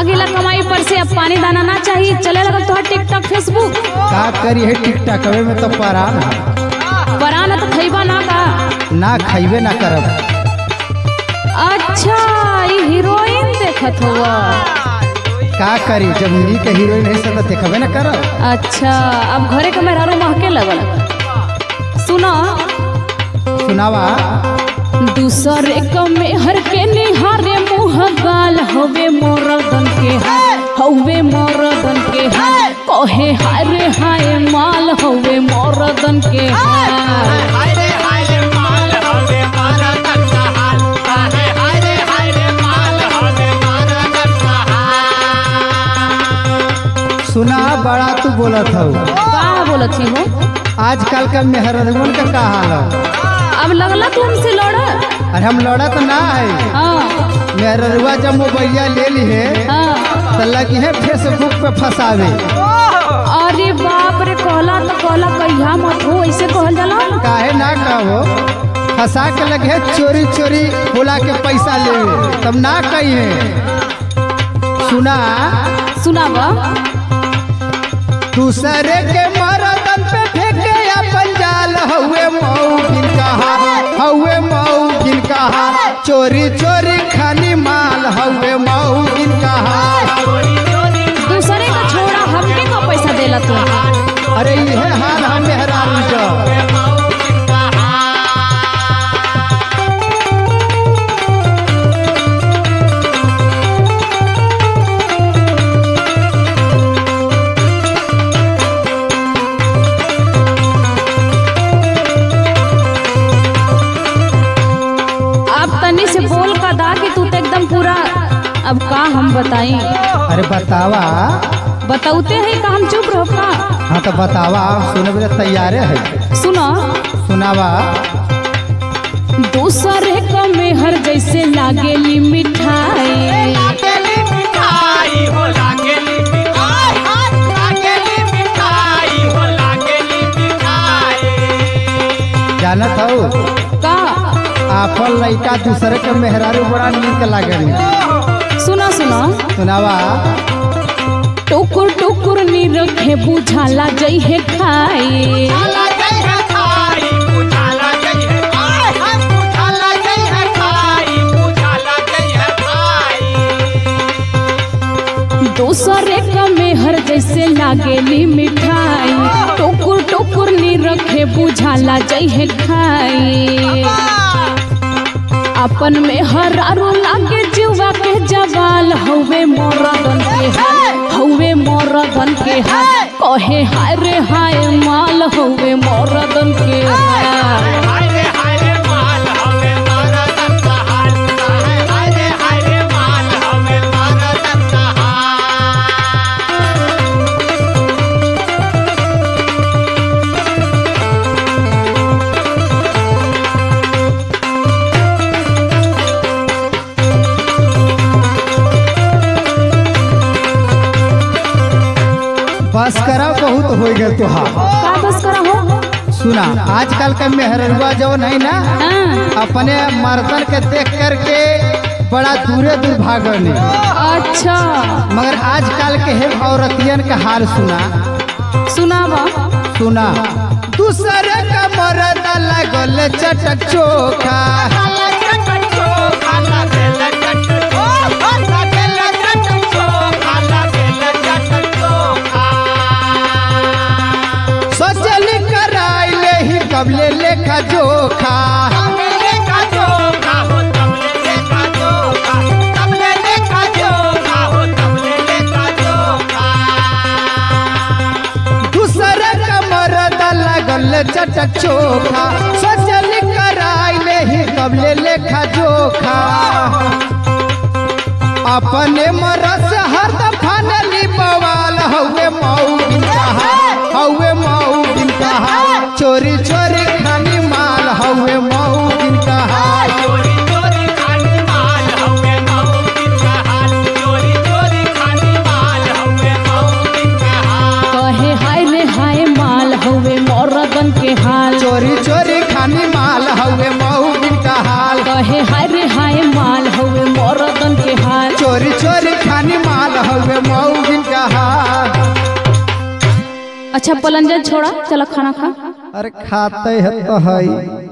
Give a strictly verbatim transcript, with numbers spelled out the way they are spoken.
आगिला कमाई पर से अब पानी दाना ना चाहिए, चले लगल तो टिकटॉक फेसबुक। का करी है टिकटॉक में तो परान परान तो खैबा ना का ना खैबे ना करब। अच्छा ये हीरोइन देखत हुआ। का करी जब नी के हीरोइन है से तो देखबे ना करब। अच्छा अब घरे के मेहरारू महके लगल। सुनो सुनावा। दूसरे क मेहर के निहारे मुँह गाल हवे मोरदन के हवे मोरदन के कहे हाय रे हाय माल हवे मोरदन के सुना बड़ा तू बोलत हो। का बोलत ही हो? आजकल का मेहरवन का का हाल है? अब लगला तू हमसे लड़ा। अरे हम लड़ा तो ना है। हाँ मेहरवा जब मोबाइलिया ले ली है हाँ तो लगी है फेसबुक पे फंसावे। अरे बाप रे कहला तो कहला कहिया मत हो ऐसे कहल जाला। काहे ना कहो फंसा के लगे है चोरी चोरी बोला के पैसा ले तब ना कही है। सुना सुनावा। दूसरे के मरदन पे फेंके अपन जाल हवे मऊगिन कहा हवे मऊगिन कहा चोरी चोरी खानी माल हवे मऊगिन कहा। दूसरे का छोड़ा हमके का पैसा देला तू? अरे ये हाल हम मेहरारू का। से बोल का दा कि तू तो एकदम पूरा। अब का हम बताई? अरे बतावा। बताउते हैं का हम चुप रहो का? हाँ तो बतावा सुने बजे तैयारे है। सुनो सुनावा। दूसरे का मेहर जैसे लागेली मिठाई जानत हो का आपन लड़का दूसरे के मेहरारू बड़ा नीक लागे। सुना सुना सुनावा। टुकुर टुकुर नी रखे बुझाला जई है खाई दूसरे का मेहर जैसे लागेली मिठाई टुकुर टुकुर नी रखे बुझाला जई है खाई अपन में हरारू लागे जुआ के जवाल हवे मोरदन के हवे मोरदन के कहे हाय रे हाय माल हवे मोरदन के बस करा बहुत हो गया तुहार। का बस करा हो? सुना आजकल का मेहरवा जो नहीं ना हाँ। अपने मर्दन के देख करके बड़ा दूरे दूर भागने। अच्छा मगर आजकल के है औरतियन का हाल सुना। सुनावा। सुना। दूसरे का मर्द लगल चटक चोखा सोचली कराइले ही कबले लेखा जोखा दूसरे का मर्द लगल चटक चोखा सोचली कराइले ही कबले लेखा जोखा अपने मरद से हर दफानली बवाल हवे मऊगिन कहा हवे मऊगिन कहा चोरी चोरी खानी माल हवे मऊगिन कहा कहे हाय रे हाय माल हवे मोरदन के हाल चोरी चोरी खानी माल हवे मऊगिन का हाल कहे हाय रे हाय माल हवे मोरदन के हाल चोरी चोरी खानी माल हवे मऊगिन का हाल। अच्छा पलंजन छोड़ा, चलो खाना खा। अरे खाते है तो है।